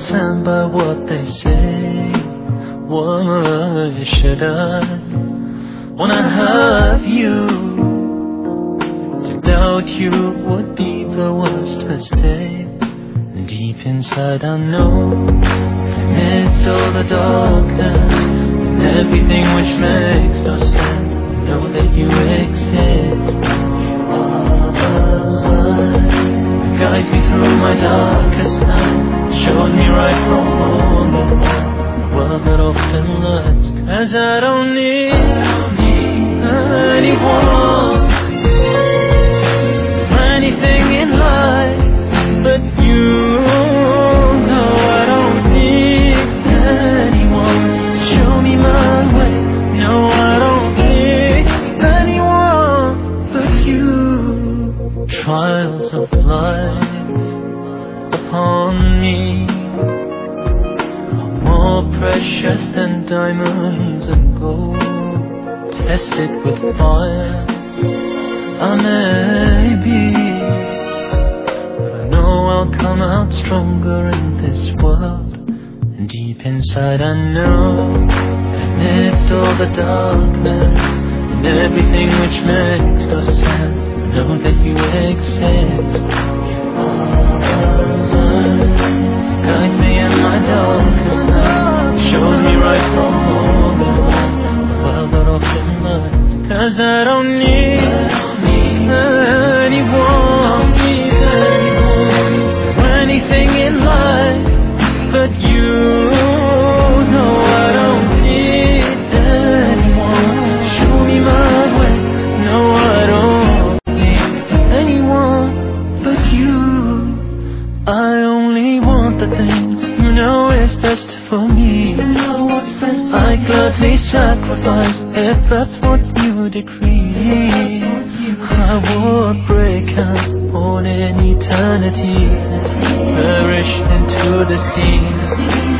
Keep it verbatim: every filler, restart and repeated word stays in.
stand by what they say. Why should I wanna have you? To doubt you would be the worst mistake. Deep inside I know, amidst all the darkness and everything which makes no sense, know that you exist. You are the light that guides me through my darkest night, shows me right from wrong and the world that often lies. 'Cause I don't need, I don't need anyone or anything in life but you. No, I don't need anyone to show me my way. No, I don't need anyone but you. Trials of life upon me are more precious than diamonds and gold. Tested with fire I may be, but I know I'll come out stronger in this world. And deep inside I know, amidst all the darkness and everything which makes no sense, know that you exist. You are the light that guides me in my darkest night, shows me right from wrong and the world that often lies. 'Cause I don't need, I don't need anyone, need anyone or anything in life but you. No, I don't need anyone to show me my way. No, I don't need anyone but you. I only want the things you know is best for me. You know what's best. I gladly sacrifice if that's what you decree. I would break out all in eternity, perish into the seas.